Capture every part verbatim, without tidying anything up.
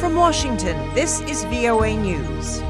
From Washington, this is V O A News.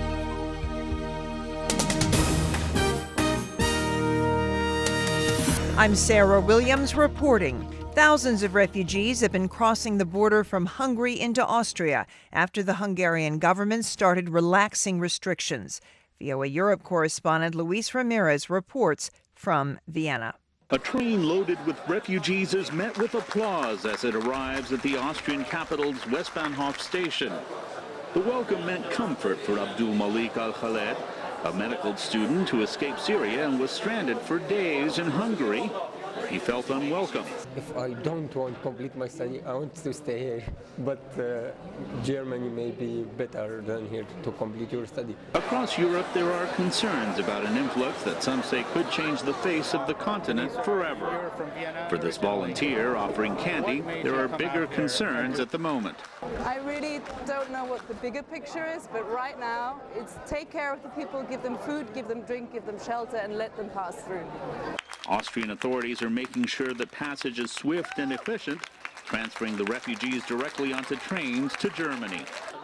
I'm Sarah Williams reporting. Thousands of refugees have been crossing the border from Hungary into Austria after the Hungarian government started relaxing restrictions. V O A Europe correspondent Luis Ramirez reports from Vienna. A train loaded with refugees is met with applause as it arrives at the Austrian capital's Westbahnhof station. The welcome meant comfort for Abdul Malik Al-Khaled, a medical student who escaped Syria and was stranded for days in Hungary, where he felt unwelcome. If I don't want to complete my study, I want to stay here. But uh, Germany may be better than here to complete your study. Across Europe, there are concerns about an influx that some say could change the face of the continent forever. For this volunteer offering candy, there are bigger concerns at the moment. I really don't know what the bigger picture is, but right now it's take care of the people, give them food, give them drink, give them shelter, and let them pass through. Austrian authorities are making sure that passage is swift and efficient, transferring the refugees directly onto trains to Germany.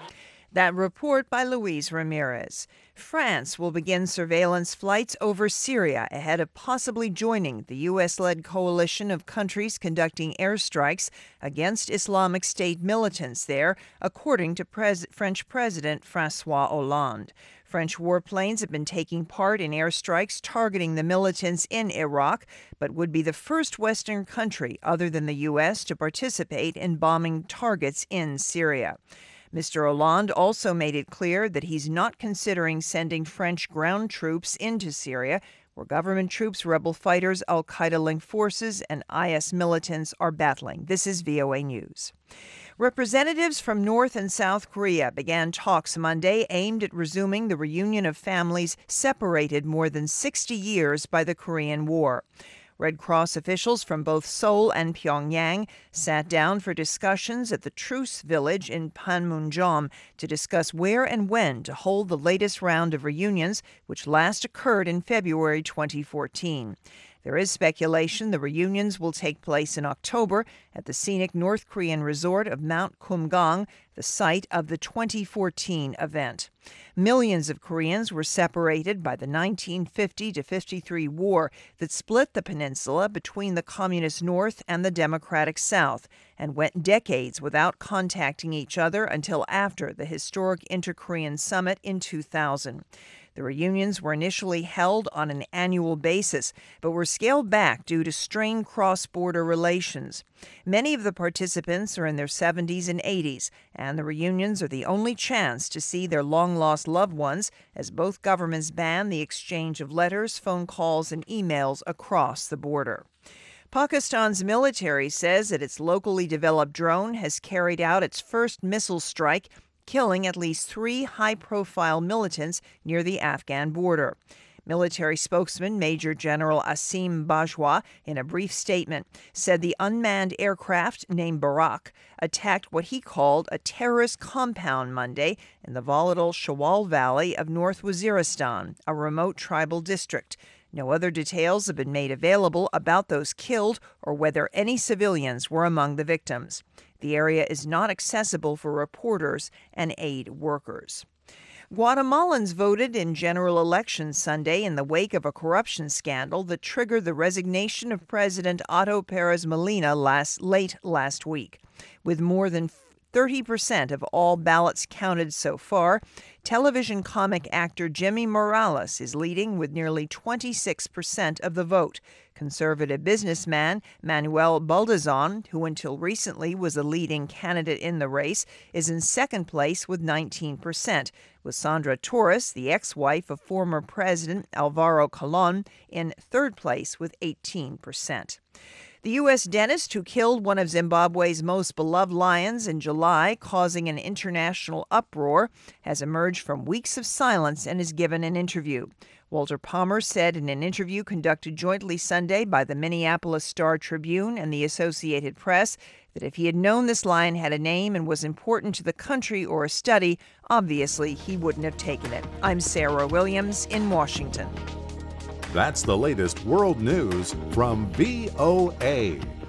That report by Luis Ramirez. France will begin surveillance flights over Syria ahead of possibly joining the U S-led coalition of countries conducting airstrikes against Islamic State militants there, according to Pres- French President François Hollande. French warplanes have been taking part in airstrikes targeting the militants in Iraq, but would be the first Western country other than the U S to participate in bombing targets in Syria. Mister Hollande also made it clear that he's not considering sending French ground troops into Syria, where government troops, rebel fighters, al-Qaeda-linked forces, and I S militants are battling. This is V O A News. Representatives from North and South Korea began talks Monday aimed at resuming the reunion of families separated more than sixty years by the Korean War. Red Cross officials from both Seoul and Pyongyang sat down for discussions at the Truce Village in Panmunjom to discuss where and when to hold the latest round of reunions, which last occurred in February twenty fourteen. There is speculation the reunions will take place in October at the scenic North Korean resort of Mount Kumgang, the site of the twenty fourteen event. Millions of Koreans were separated by the nineteen fifty to fifty-three war that split the peninsula between the Communist North and the Democratic South, and went decades without contacting each other until after the historic Inter-Korean Summit in two thousand. The reunions were initially held on an annual basis, but were scaled back due to strained cross-border relations. Many of the participants are in their seventies and eighties, and the reunions are the only chance to see their long-lost loved ones, as both governments ban the exchange of letters, phone calls, and emails across the border. Pakistan's military says that its locally developed drone has carried out its first missile strike, killing at least three high-profile militants near the Afghan border. Military spokesman Major General Asim Bajwa, in a brief statement, said the unmanned aircraft named Barak attacked what he called a terrorist compound Monday in the volatile Shawal Valley of North Waziristan, a remote tribal district. No other details have been made available about those killed or whether any civilians were among the victims. The area is not accessible for reporters and aid workers. Guatemalans voted in general elections Sunday in the wake of a corruption scandal that triggered the resignation of President Otto Perez Molina last, late last week. With more than thirty percent of all ballots counted so far, television comic actor Jimmy Morales is leading with nearly twenty-six percent of the vote. Conservative businessman Manuel Baldazon, who until recently was a leading candidate in the race, is in second place with nineteen percent, with Sandra Torres, the ex-wife of former President Alvaro Colón, in third place with eighteen percent. The U S dentist who killed one of Zimbabwe's most beloved lions in July, causing an international uproar, has emerged from weeks of silence and has given an interview. Walter Palmer said in an interview conducted jointly Sunday by the Minneapolis Star-Tribune and the Associated Press that if he had known this lion had a name and was important to the country or a study, obviously he wouldn't have taken it. I'm Sarah Williams in Washington. That's the latest world news from V O A.